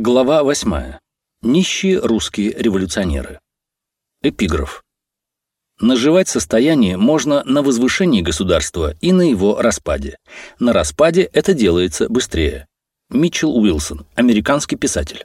Глава 8. Нищие русские революционеры. Эпиграф. Наживать состояние можно на возвышении государства и на его распаде. На распаде это делается быстрее. Митчелл Уилсон, американский писатель.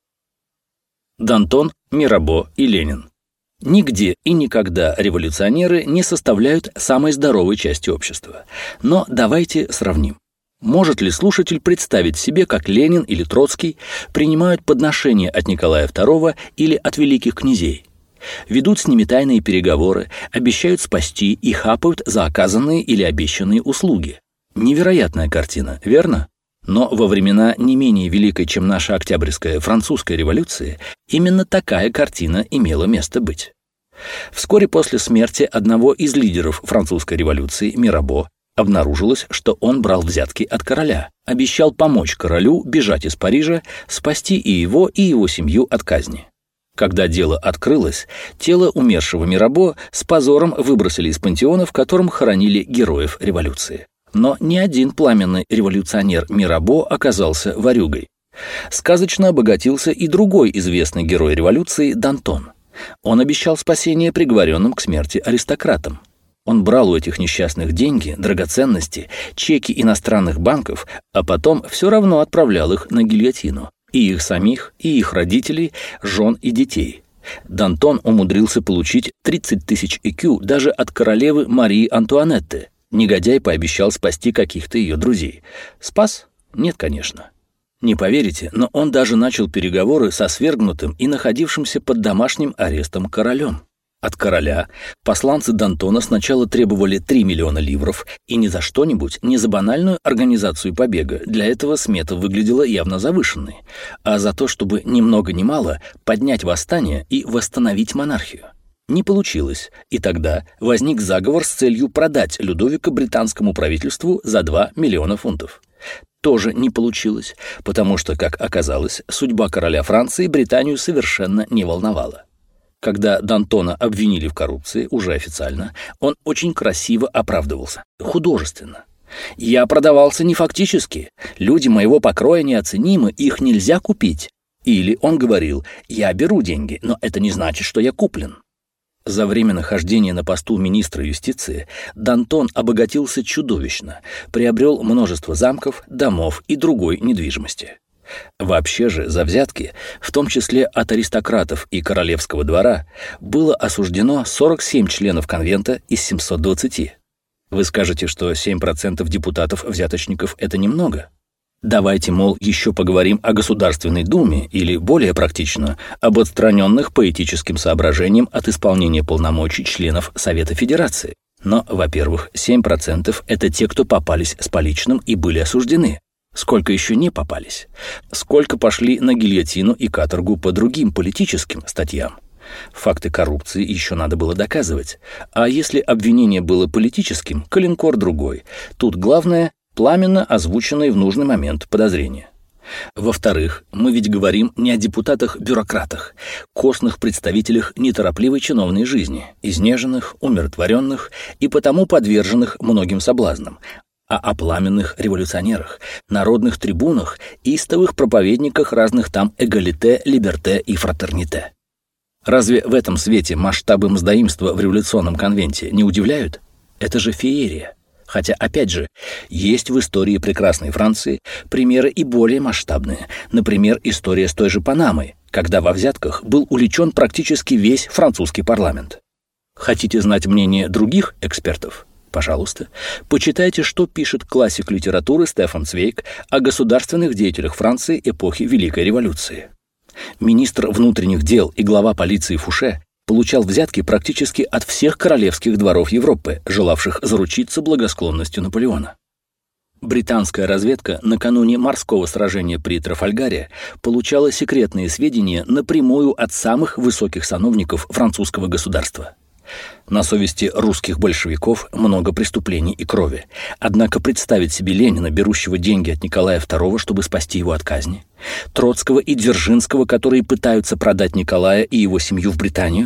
Д'Антон, Мирабо и Ленин. Нигде и никогда революционеры не составляют самой здоровой части общества. Но давайте сравним. Может ли слушатель представить себе, как Ленин или Троцкий принимают подношения от Николая II или от великих князей? Ведут с ними тайные переговоры, обещают спасти и хапают за оказанные или обещанные услуги. Невероятная картина, верно? Но во времена не менее великой, чем наша Октябрьская французская революция, именно такая картина имела место быть. Вскоре после смерти одного из лидеров французской революции, Мирабо, обнаружилось, что он брал взятки от короля, обещал помочь королю бежать из Парижа, спасти и его семью от казни. Когда дело открылось, тело умершего Мирабо с позором выбросили из пантеона, в котором хоронили героев революции. Но ни один пламенный революционер Мирабо оказался ворюгой. Сказочно обогатился и другой известный герой революции Д'Антон. Он обещал спасение приговоренным к смерти аристократам. Он брал у этих несчастных деньги, драгоценности, чеки иностранных банков, а потом все равно отправлял их на гильотину. И их самих, и их родителей, жен и детей. Д'Антон умудрился получить 30 тысяч ЭКЮ даже от королевы Марии Антуанетты. Негодяй пообещал спасти каких-то ее друзей. Спас? Нет, конечно. Не поверите, но он даже начал переговоры со свергнутым и находившимся под домашним арестом королем. От короля посланцы Д'Антона сначала требовали 3 миллиона ливров, и не за что-нибудь, не за банальную организацию побега, для этого смета выглядела явно завышенной, а за то, чтобы ни много ни мало поднять восстание и восстановить монархию. Не получилось, и тогда возник заговор с целью продать Людовика британскому правительству за 2 миллиона фунтов. Тоже не получилось, потому что, как оказалось, судьба короля Франции Британию совершенно не волновала. Когда Д'Антона обвинили в коррупции, уже официально, он очень красиво оправдывался, художественно. «Я продавался не фактически, люди моего покроя неоценимы, их нельзя купить». Или он говорил: «Я беру деньги, но это не значит, что я куплен». За время нахождения на посту министра юстиции Д'Антон обогатился чудовищно, приобрел множество замков, домов и другой недвижимости. Вообще же за взятки, в том числе от аристократов и королевского двора, было осуждено 47 членов конвента из 720. Вы скажете, что 7% депутатов-взяточников — это немного? Давайте, мол, еще поговорим о Государственной Думе или, более практично, об отстраненных по этическим соображениям от исполнения полномочий членов Совета Федерации. Но, во-первых, 7% — это те, кто попались с поличным и были осуждены. Сколько еще не попались? Сколько пошли на гильотину и каторгу по другим политическим статьям? Факты коррупции еще надо было доказывать. А если обвинение было политическим, коленкор другой. Тут главное — пламенно озвученные в нужный момент подозрения. Во-вторых, мы ведь говорим не о депутатах-бюрократах, костных представителях неторопливой чиновной жизни, изнеженных, умиротворенных и потому подверженных многим соблазнам, а о пламенных революционерах, народных трибунах, истовых проповедниках разных там эгалите, либерте и фратерните. Разве в этом свете масштабы мздоимства в революционном конвенте не удивляют? Это же феерия. Хотя, опять же, есть в истории прекрасной Франции примеры и более масштабные. Например, история с той же Панамой, когда во взятках был уличен практически весь французский парламент. Хотите знать мнение других экспертов? Пожалуйста, почитайте, что пишет классик литературы Стефан Цвейг о государственных деятелях Франции эпохи Великой революции. Министр внутренних дел и глава полиции Фуше получал взятки практически от всех королевских дворов Европы, желавших заручиться благосклонностью Наполеона. Британская разведка накануне морского сражения при Трафальгаре получала секретные сведения напрямую от самых высоких сановников французского государства. На совести русских большевиков много преступлений и крови. Однако представить себе Ленина, берущего деньги от Николая II, чтобы спасти его от казни, Троцкого и Дзержинского, которые пытаются продать Николая и его семью в Британию,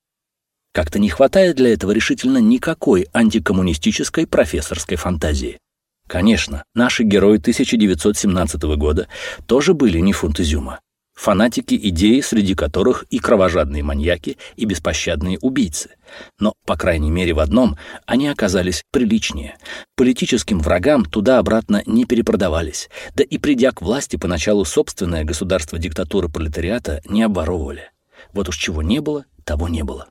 как-то не хватает для этого решительно никакой антикоммунистической профессорской фантазии. Конечно, наши герои 1917 года тоже были не фунт изюма. фанатики идеи, среди которых и кровожадные маньяки, и беспощадные убийцы. Но, по крайней мере, в одном они оказались приличнее. Политическим врагам туда-обратно не перепродавались, да и придя к власти, поначалу собственное государство диктатуры пролетариата не обворовывали. Вот уж чего не было, того не было.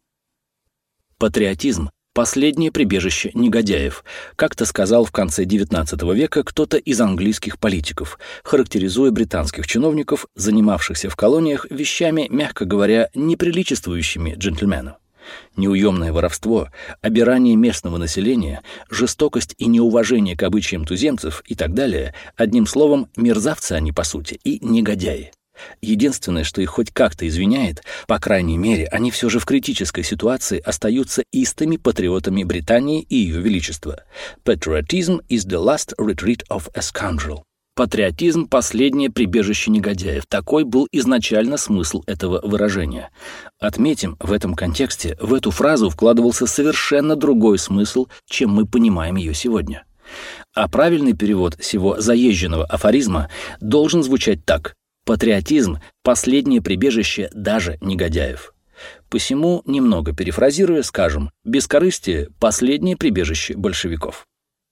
Патриотизм – последнее прибежище негодяев, как-то сказал в конце XIX века кто-то из английских политиков, характеризуя британских чиновников, занимавшихся в колониях вещами, мягко говоря, неприличествующими джентльмену. Неуемное воровство, обирание местного населения, жестокость и неуважение к обычаям туземцев и так далее, одним словом, мерзавцы они по сути и негодяи. Единственное, что их хоть как-то извиняет, по крайней мере, они все же в критической ситуации остаются истыми патриотами Британии и Ее Величества. Patriotism is the last retreat of a scoundrel. Патриотизм – последнее прибежище негодяев. Такой был изначально смысл этого выражения. Отметим, в этом контексте в эту фразу вкладывался совершенно другой смысл, чем мы понимаем ее сегодня. А правильный перевод сего заезженного афоризма должен звучать так: патриотизм – последнее прибежище даже негодяев. Посему, немного перефразируя, скажем, бескорыстие – последнее прибежище большевиков.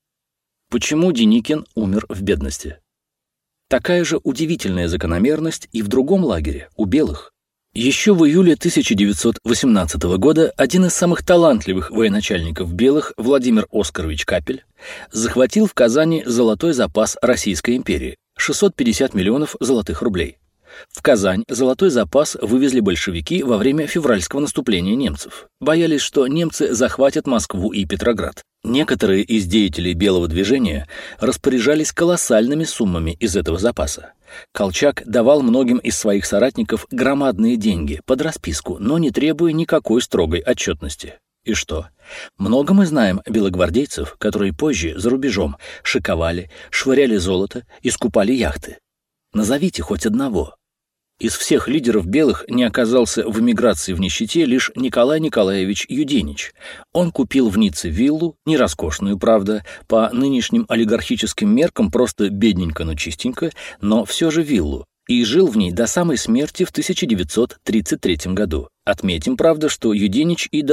Почему Деникин умер в бедности? Такая же удивительная закономерность и в другом лагере, у белых. Еще в июле 1918 года один из самых талантливых военачальников белых, Владимир Оскарович Капель, захватил в Казани золотой запас Российской империи – 650 миллионов золотых рублей. В Казань золотой запас вывезли большевики во время февральского наступления немцев. Боялись, что немцы захватят Москву и Петроград. Некоторые из деятелей белого движения распоряжались колоссальными суммами из этого запаса. Колчак давал многим из своих соратников громадные деньги под расписку, но не требуя никакой строгой отчетности. И что? Много мы знаем белогвардейцев, которые позже, за рубежом, шиковали, швыряли золото и скупали яхты. Назовите хоть одного. Из всех лидеров белых не оказался в эмиграции в нищете лишь Николай Николаевич Юденич. Он купил в Ницце виллу, не роскошную, правда, по нынешним олигархическим меркам просто бедненько, но чистенько, но все же виллу, и жил в ней до самой смерти в 1933 году. Отметим, правда, что Юденич и до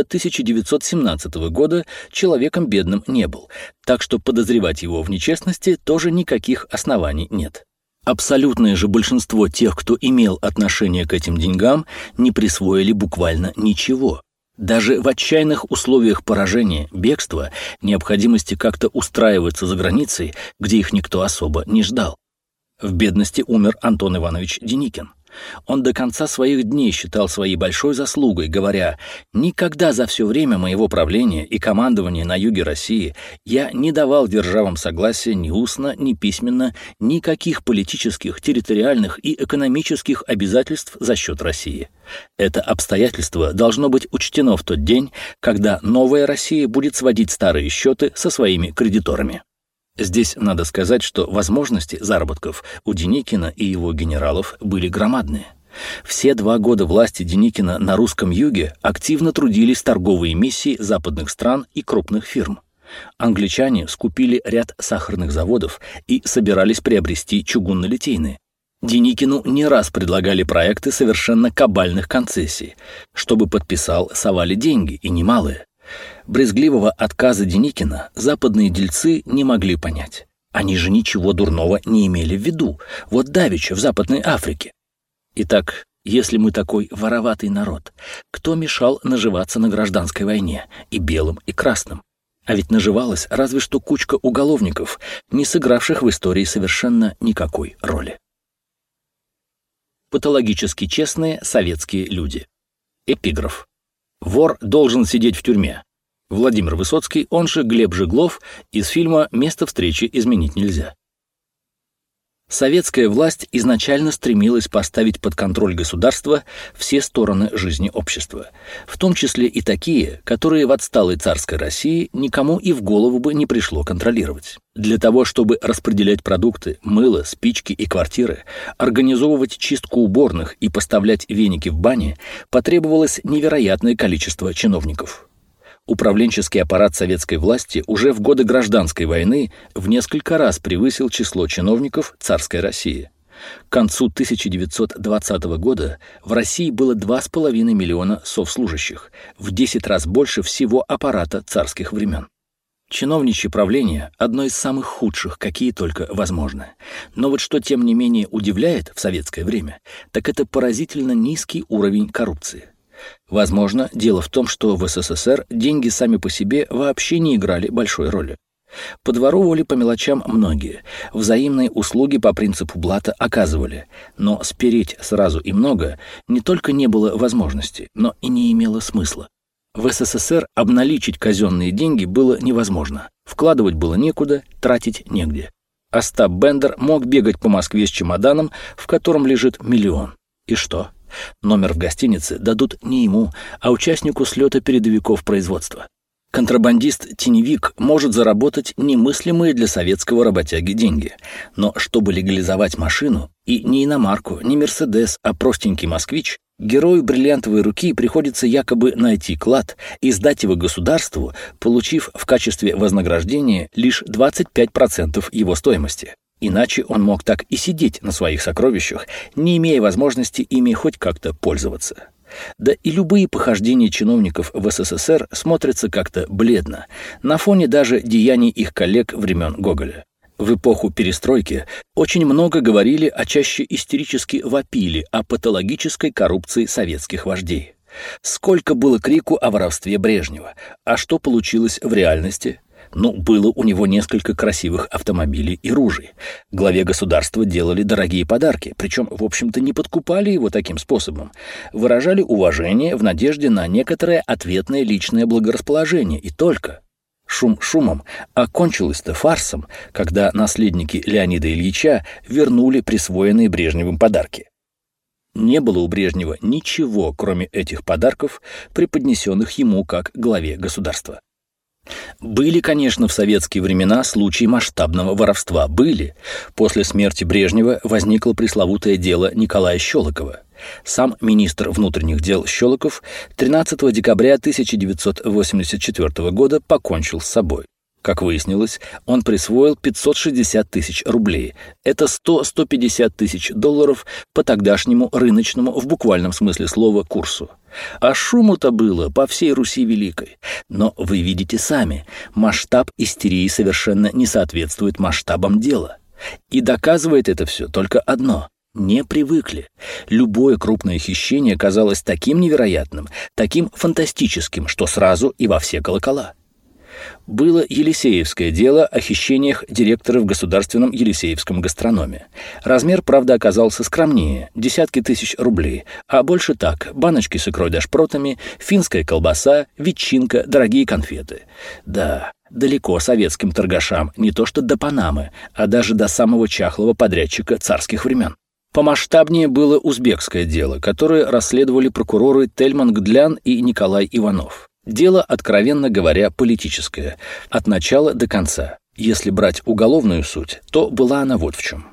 1917 года человеком бедным не был, так что подозревать его в нечестности тоже никаких оснований нет. Абсолютное же большинство тех, кто имел отношение к этим деньгам, не присвоили буквально ничего. Даже в отчаянных условиях поражения, бегства, необходимости как-то устраиваться за границей, где их никто особо не ждал. В бедности умер Антон Иванович Деникин. Он до конца своих дней считал своей большой заслугой, говоря: «Никогда за все время моего правления и командования на юге России я не давал державам согласия ни устно, ни письменно, никаких политических, территориальных и экономических обязательств за счет России. Это обстоятельство должно быть учтено в тот день, когда новая Россия будет сводить старые счеты со своими кредиторами». Здесь надо сказать, что возможности заработков у Деникина и его генералов были громадные. Все 2 года власти Деникина на русском юге активно трудились торговые миссии западных стран и крупных фирм. Англичане скупили ряд сахарных заводов и собирались приобрести чугунно-литейные. Деникину не раз предлагали проекты совершенно кабальных концессий. Чтобы подписал, совали деньги, и немалые. Брезгливого отказа Деникина западные дельцы не могли понять. Они же ничего дурного не имели в виду, вот давеча в Западной Африке. Итак, если мы такой вороватый народ, кто мешал наживаться на гражданской войне, и белым, и красным? А ведь наживалась разве что кучка уголовников, не сыгравших в истории совершенно никакой роли. Патологически честные советские люди. Эпиграф. Вор должен сидеть в тюрьме. Владимир Высоцкий, он же Глеб Жиглов, из фильма «Место встречи изменить нельзя». Советская власть изначально стремилась поставить под контроль государства все стороны жизни общества, в том числе и такие, которые в отсталой царской России никому и в голову бы не пришло контролировать. Для того, чтобы распределять продукты, мыло, спички и квартиры, организовывать чистку уборных и поставлять веники в бане, потребовалось невероятное количество чиновников. Управленческий аппарат советской власти уже в годы Гражданской войны в несколько раз превысил число чиновников царской России. К концу 1920 года в России было 2,5 миллиона совслужащих, в 10 раз больше всего аппарата царских времен. Чиновничье правление – одно из самых худших, какие только возможны. Но вот что тем не менее удивляет в советское время, так это поразительно низкий уровень коррупции. Возможно, дело в том, что в СССР деньги сами по себе вообще не играли большой роли. Подворовывали по мелочам многие, взаимные услуги по принципу блата оказывали, но спереть сразу и много не только не было возможности, но и не имело смысла. В СССР обналичить казенные деньги было невозможно, вкладывать было некуда, тратить негде. Остап Бендер мог бегать по Москве с чемоданом, в котором лежит миллион. И что? Номер в гостинице дадут не ему, а участнику слета передовиков производства. Контрабандист-теневик может заработать немыслимые для советского работяги деньги. Но чтобы легализовать машину, и не иномарку, не Мерседес, а простенький москвич, герою бриллиантовой руки приходится якобы найти клад и сдать его государству, получив в качестве вознаграждения лишь 25% его стоимости. Иначе он мог так и сидеть на своих сокровищах, не имея возможности ими хоть как-то пользоваться. Да и любые похождения чиновников в СССР смотрятся как-то бледно, на фоне даже деяний их коллег времен Гоголя. В эпоху перестройки очень много говорили, а чаще истерически вопили о патологической коррупции советских вождей. Сколько было крику о воровстве Брежнева, а что получилось в реальности? Было у него несколько красивых автомобилей и ружей. Главе государства делали дорогие подарки, причем, в общем-то, не подкупали его таким способом. Выражали уважение в надежде на некоторое ответное личное благорасположение, и только. Шум шумом, а кончилось-то фарсом, когда наследники Леонида Ильича вернули присвоенные Брежневым подарки. Не было у Брежнева ничего, кроме этих подарков, преподнесенных ему как главе государства. Были, конечно, в советские времена случаи масштабного воровства. Были. После смерти Брежнева возникло пресловутое дело Николая Щелокова. Сам министр внутренних дел Щелоков 13 декабря 1984 года покончил с собой. Как выяснилось, он присвоил 560 тысяч рублей. Это 100-150 тысяч долларов по тогдашнему рыночному, в буквальном смысле слова, курсу. А шуму-то было по всей Руси Великой. Но вы видите сами, масштаб истерии совершенно не соответствует масштабам дела. И доказывает это все только одно – не привыкли. Любое крупное хищение казалось таким невероятным, таким фантастическим, что сразу и во все колокола. Было Елисеевское дело о хищениях директора в Государственном Елисеевском гастрономе. Размер, правда, оказался скромнее – десятки тысяч рублей, а больше так – баночки с икрой да шпротами, финская колбаса, ветчинка, дорогие конфеты. Да, далеко советским торгашам, не то что до Панамы, а даже до самого чахлого подрядчика царских времен. Помасштабнее было узбекское дело, которое расследовали прокуроры Тельман Гдлян и Николай Иванов. Дело, откровенно говоря, политическое, от начала до конца. Если брать уголовную суть, то была она вот в чем.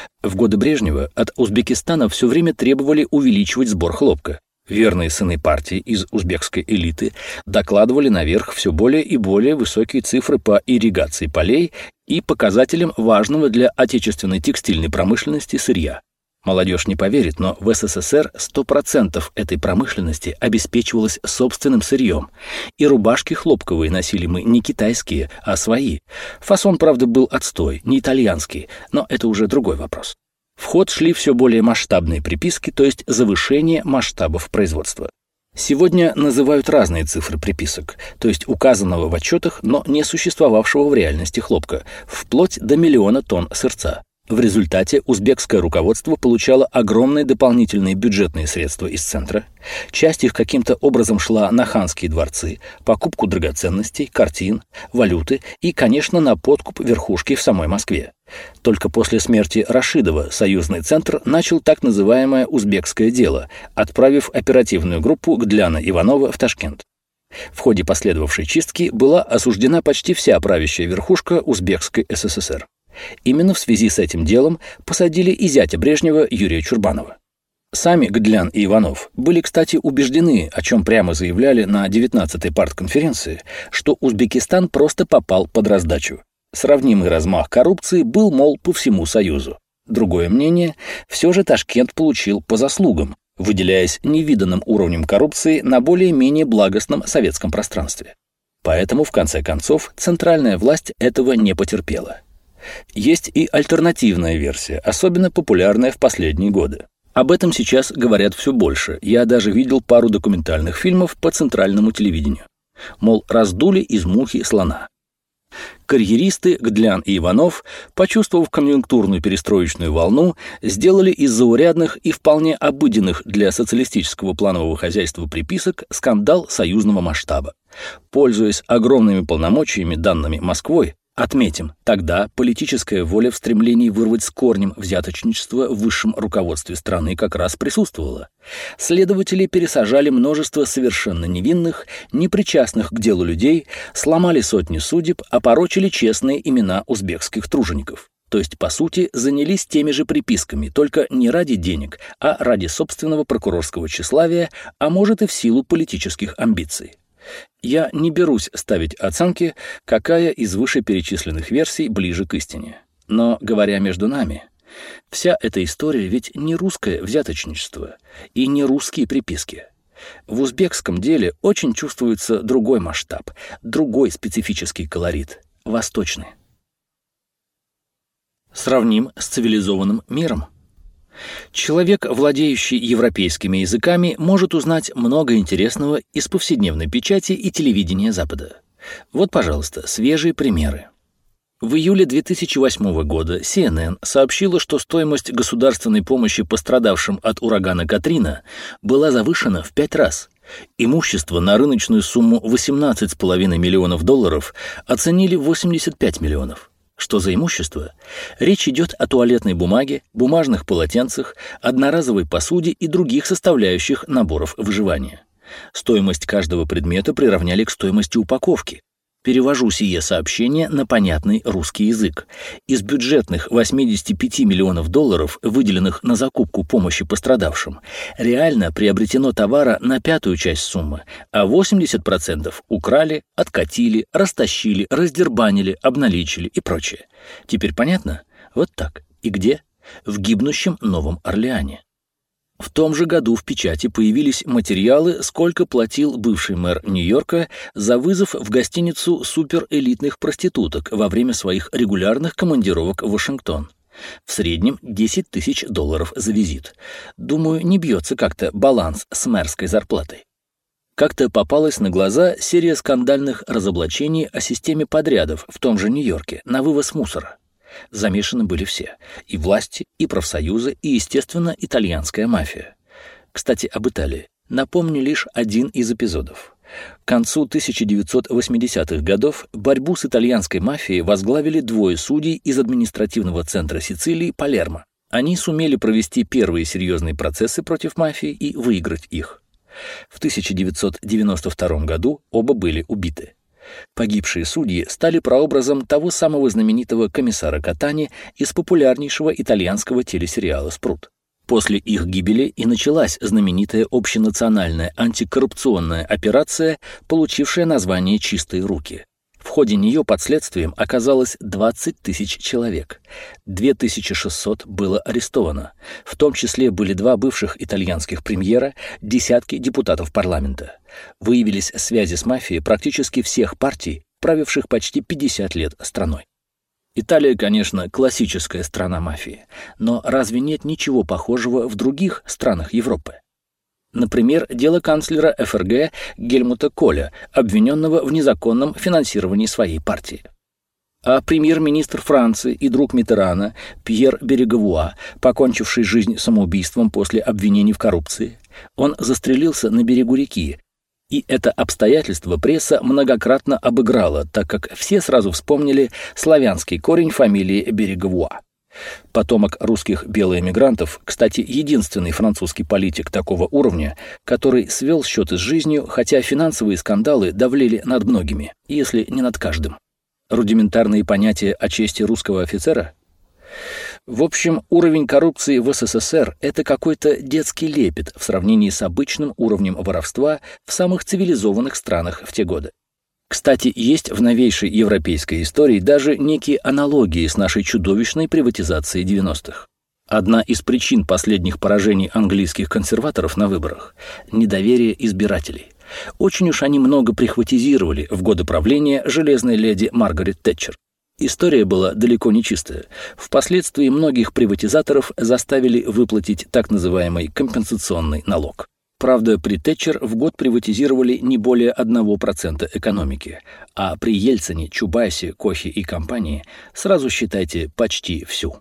В годы Брежнева от Узбекистана все время требовали увеличивать сбор хлопка. Верные сыны партии из узбекской элиты докладывали наверх все более и более высокие цифры по ирригации полей и показателям важного для отечественной текстильной промышленности сырья. Молодежь не поверит, но в СССР 100% этой промышленности обеспечивалось собственным сырьем. И рубашки хлопковые носили мы не китайские, а свои. Фасон, правда, был отстой, не итальянский, но это уже другой вопрос. В ход шли все более масштабные приписки, то есть завышение масштабов производства. Сегодня называют разные цифры приписок, то есть указанного в отчетах, но не существовавшего в реальности хлопка, вплоть до 1 миллиона тонн сырца. В результате узбекское руководство получало огромные дополнительные бюджетные средства из центра. Часть их каким-то образом шла на ханские дворцы, покупку драгоценностей, картин, валюты и, конечно, на подкуп верхушки в самой Москве. Только после смерти Рашидова союзный центр начал так называемое «узбекское дело», отправив оперативную группу Гдляна Иванова в Ташкент. В ходе последовавшей чистки была осуждена почти вся правящая верхушка Узбекской СССР. Именно в связи с этим делом посадили и зятя Брежнева Юрия Чурбанова. Сами Гдлян и Иванов были, кстати, убеждены, о чем прямо заявляли на 19-й партконференции, что Узбекистан просто попал под раздачу. Сравнимый размах коррупции был, мол, по всему Союзу. Другое мнение, все же Ташкент получил по заслугам, выделяясь невиданным уровнем коррупции на более-менее благостном советском пространстве. Поэтому, в конце концов, центральная власть этого не потерпела. Есть и альтернативная версия, особенно популярная в последние годы. Об этом сейчас говорят все больше. Я даже видел пару документальных фильмов по центральному телевидению. Мол, раздули из мухи слона. Карьеристы Гдлян и Иванов, почувствовав конъюнктурную перестроечную волну, сделали из заурядных и вполне обыденных для социалистического планового хозяйства приписок скандал союзного масштаба. Пользуясь огромными полномочиями, данными Москвой, отметим, тогда политическая воля в стремлении вырвать с корнем взяточничество в высшем руководстве страны как раз присутствовала. Следователи пересажали множество совершенно невинных, непричастных к делу людей, сломали сотни судеб, опорочили честные имена узбекских тружеников. То есть, по сути, занялись теми же приписками, только не ради денег, а ради собственного прокурорского тщеславия, а может и в силу политических амбиций. Я не берусь ставить оценки, какая из вышеперечисленных версий ближе к истине. Но, говоря между нами, вся эта история ведь не русское взяточничество и не русские приписки. В узбекском деле очень чувствуется другой масштаб, другой специфический колорит – восточный. Сравним с цивилизованным миром. Человек, владеющий европейскими языками, может узнать много интересного из повседневной печати и телевидения Запада. Вот, пожалуйста, свежие примеры. В июле 2008 года CNN сообщила, что стоимость государственной помощи пострадавшим от урагана Катрина была завышена в 5 раз. Имущество на рыночную сумму $18,5 миллионов оценили в 85 миллионов. Что за имущество? Речь идет о туалетной бумаге, бумажных полотенцах, одноразовой посуде и других составляющих наборов выживания. Стоимость каждого предмета приравняли к стоимости упаковки. Перевожу сие сообщение на понятный русский язык. Из бюджетных $85 миллионов, выделенных на закупку помощи пострадавшим, реально приобретено товара на 1/5 часть суммы, а 80% украли, откатили, растащили, раздербанили, обналичили и прочее. Теперь понятно? Вот так. И где? В гибнущем Новом Орлеане. В том же году в печати появились материалы, сколько платил бывший мэр Нью-Йорка за вызов в гостиницу суперэлитных проституток во время своих регулярных командировок в Вашингтон. В среднем $10 тысяч за визит. Думаю, не бьется как-то баланс с мэрской зарплатой. Как-то попалась на глаза серия скандальных разоблачений о системе подрядов в том же Нью-Йорке на вывоз мусора. Замешаны были все – и власти, и профсоюзы, и, естественно, итальянская мафия. Кстати, об Италии. Напомню лишь один из эпизодов. К концу 1980-х годов борьбу с итальянской мафией возглавили 2 судей из административного центра Сицилии Палермо. Они сумели провести первые серьезные процессы против мафии и выиграть их. В 1992 году оба были убиты. Погибшие судьи стали прообразом того самого знаменитого комиссара Катани из популярнейшего итальянского телесериала «Спрут». После их гибели и началась знаменитая общенациональная антикоррупционная операция, получившая название «Чистые руки». В ходе нее под следствием оказалось 20 тысяч человек. 2600 было арестовано. В том числе были 2 бывших итальянских премьера, десятки депутатов парламента. Выявились связи с мафией практически всех партий, правивших почти 50 лет страной. Италия, конечно, классическая страна мафии, но разве нет ничего похожего в других странах Европы? Например, дело канцлера ФРГ Гельмута Коля, обвиненного в незаконном финансировании своей партии. А премьер-министр Франции и друг Миттерана Пьер Берегавуа, покончивший жизнь самоубийством после обвинений в коррупции, он застрелился на берегу реки. И это обстоятельство пресса многократно обыграла, так как все сразу вспомнили славянский корень фамилии Берегавуа. Потомок русских белоэмигрантов, кстати, единственный французский политик такого уровня, который свел счеты с жизнью, хотя финансовые скандалы давлели над многими, если не над каждым. Рудиментарные понятия о чести русского офицера? В общем, уровень коррупции в СССР – это какой-то детский лепет в сравнении с обычным уровнем воровства в самых цивилизованных странах в те годы. Кстати, есть в новейшей европейской истории даже некие аналогии с нашей чудовищной приватизацией 90-х. Одна из причин последних поражений английских консерваторов на выборах – недоверие избирателей. Очень уж они много прихватизировали в годы правления железной леди Маргарет Тэтчер. История была далеко не чистая. Впоследствии многих приватизаторов заставили выплатить так называемый компенсационный налог. Правда, при Тэтчер в год приватизировали не более 1% экономики, а при Ельцине, Чубайсе, Кохи и компании сразу считайте почти всю.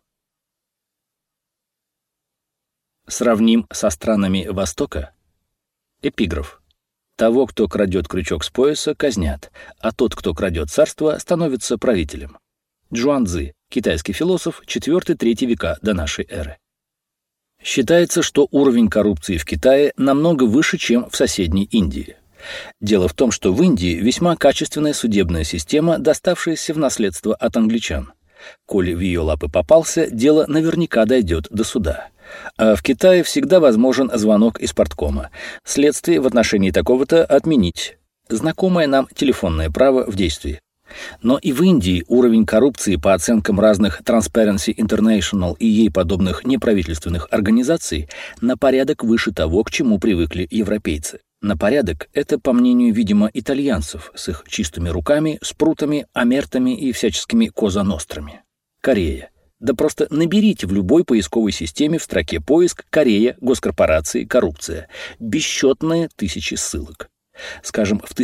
Сравним со странами Востока? Эпиграф. Того, кто крадет крючок с пояса, казнят, а тот, кто крадет царство, становится правителем. Чжуанцзы, китайский философ, 4-3 века до нашей эры. Считается, что уровень коррупции в Китае намного выше, чем в соседней Индии. Дело в том, что в Индии весьма качественная судебная система, доставшаяся в наследство от англичан. Коли в ее лапы попался, дело наверняка дойдет до суда. А в Китае всегда возможен звонок из парткома. Следствие в отношении такого-то отменить. Знакомое нам телефонное право в действии. Но и в Индии уровень коррупции по оценкам разных Transparency International и ей подобных неправительственных организаций на порядок выше того, к чему привыкли европейцы. На порядок — это, по мнению, видимо, итальянцев с их чистыми руками, спрутами, амертами и всяческими коза-нострами. Корея. Да просто наберите в любой поисковой системе в строке «Поиск» «Корея», «Госкорпорации», «Коррупция». Бесчетные тысячи ссылок. Скажем, в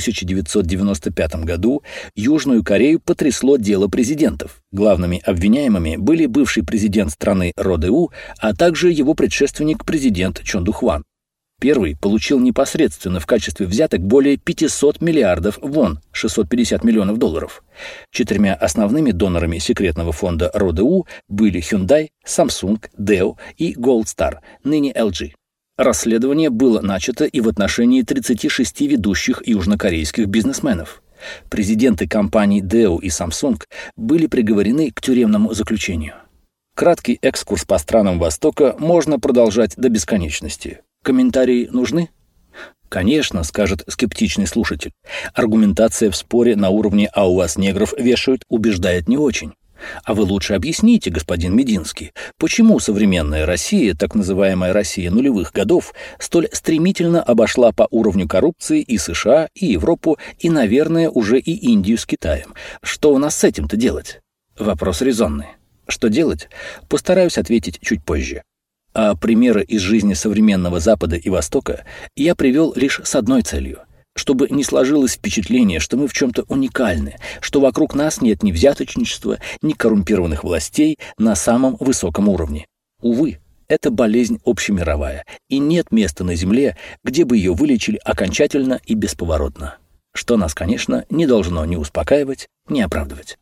1995 году Южную Корею потрясло дело президентов. Главными обвиняемыми были бывший президент страны Ро Дэ-у, а также его предшественник президент Чон Дuk-хван. Первый получил непосредственно в качестве взяток более 500 миллиардов вон, 650 миллионов долларов. 4 основными донорами секретного фонда Ро Дэ-у были Hyundai, Samsung, Deo и Gold Star, ныне LG. Расследование было начато и в отношении 36 ведущих южнокорейских бизнесменов. Президенты компаний Deo и Samsung были приговорены к тюремному заключению. Краткий экскурс по странам Востока можно продолжать до бесконечности. Комментарии нужны? Конечно, скажет скептичный слушатель. Аргументация в споре на уровне «а у вас негров вешают» убеждает не очень. А вы лучше объясните, господин Мединский, почему современная Россия, так называемая Россия нулевых годов, столь стремительно обошла по уровню коррупции и США, и Европу, и, наверное, уже и Индию с Китаем. Что у нас с этим-то делать? Вопрос резонный. Что делать? Постараюсь ответить чуть позже. А примеры из жизни современного Запада и Востока я привел лишь с одной целью – чтобы не сложилось впечатление, что мы в чем-то уникальны, что вокруг нас нет ни взяточничества, ни коррумпированных властей на самом высоком уровне. Увы, это болезнь общемировая, и нет места на Земле, где бы ее вылечили окончательно и бесповоротно. Что нас, конечно, не должно ни успокаивать, ни оправдывать.